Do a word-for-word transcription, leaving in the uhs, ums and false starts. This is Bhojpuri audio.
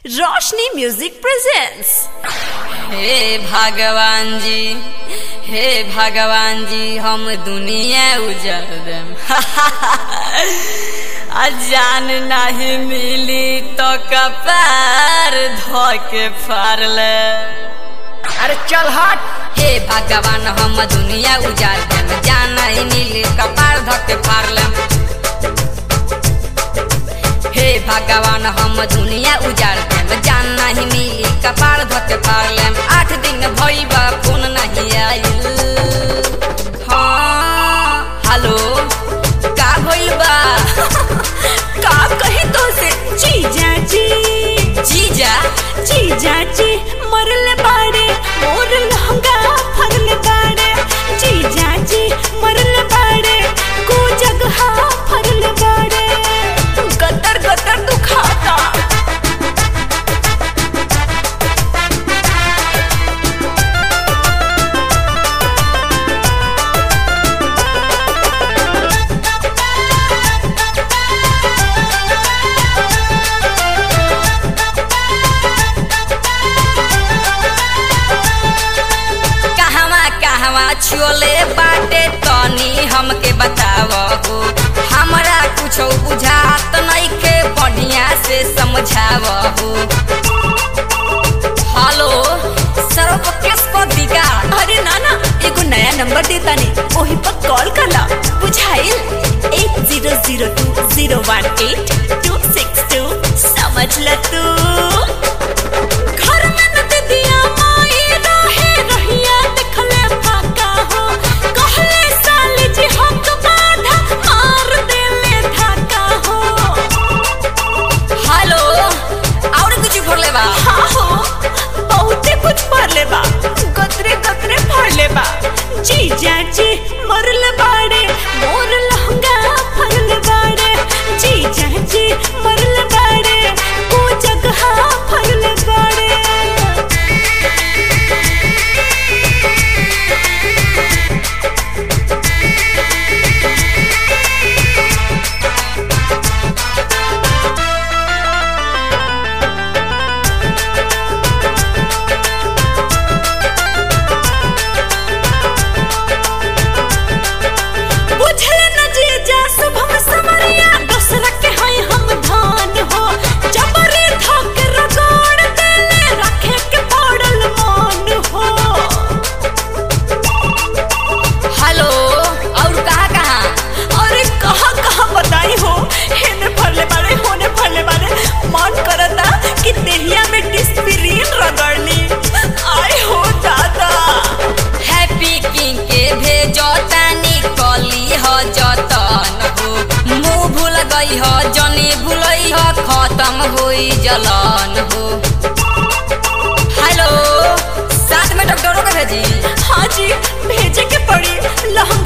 रोशनी म्यूजिक प्रेजेंट्स। हे भगवान जी, हे भगवान जी, हम दुनिया उजड़ देम। अजान नहीं मिली तो कपार धोके फाड़ ले। अरे चल हट। हे भगवान हम दुनिया उजाड़ देम, जान नहीं मिली कपार धोके फाड़ ले। हे भगवान हम दुनिया उजाड़ देम, जान नहीं मिली कपार धोके फाड़ ले। आठ दिन भइल बा फोन नहीं आइल। हाँ हेलो का भइल बा? का कही तो से जीजा जी, जीजा जीजा जी मरल बाड़े, मोर लहंगा फरल बाड़े। जीजा जी मरल बाड़े, को जगह फरल बाड़े, गतर गतर दुखाता। छोले बाटे तनी हमके बतावो, हमरा कुछो बुझात नइखे, बढ़िया से समझावो। हेलो सर किसको दिगा? अरे ना ना, एगो नया नंबर देता नहीं, वही पर कॉल करला। बुझाइल eight zero zero two zero one eight two six two. समझ ल तू। घर में न दिया माई रहे रहिया देखले फाका हो, कहले साल जी हक बाधा मार देले धाका हो। हेलो और कुछ बोले बा? हाँ हो, बहुते कुछ पढ़ले बा, गतरे गतरे पढ़ले बा। जीजा जी मरल बाड़े, मोर लहंगा फरल बाड़े। जीजा जी मरल बाड़े, को जगह फरल बाड़े। खत्म हुई जलन हो। हेलो साथ में डॉक्टरों का भेजी? हाँ जी भेजे के पड़ी। लहंगा